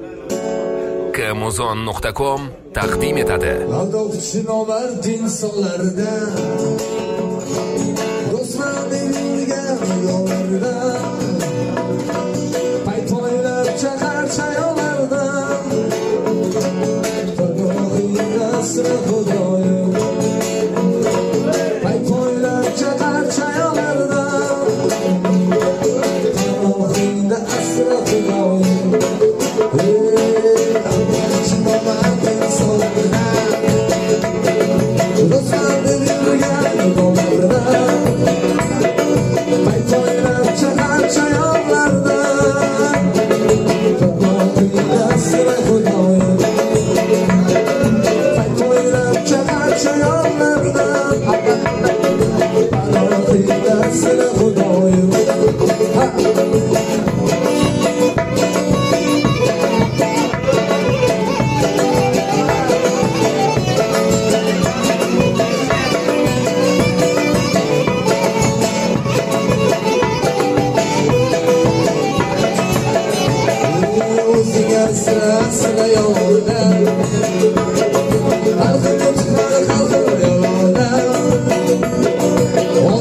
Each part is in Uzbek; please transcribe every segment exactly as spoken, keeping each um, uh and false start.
kmuzon nuqta com taqdim etadi. Aldovchi nomard insonlarda do'stman deyilgan yo'llarda paypoylab chaqar chayonlardan Xudoyimda asra Xudoyim paypoylab chaqar chayonlardan Xudoyimda asra Xudoyim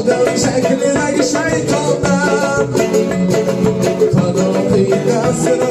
Shaytondan Xudoyimga asra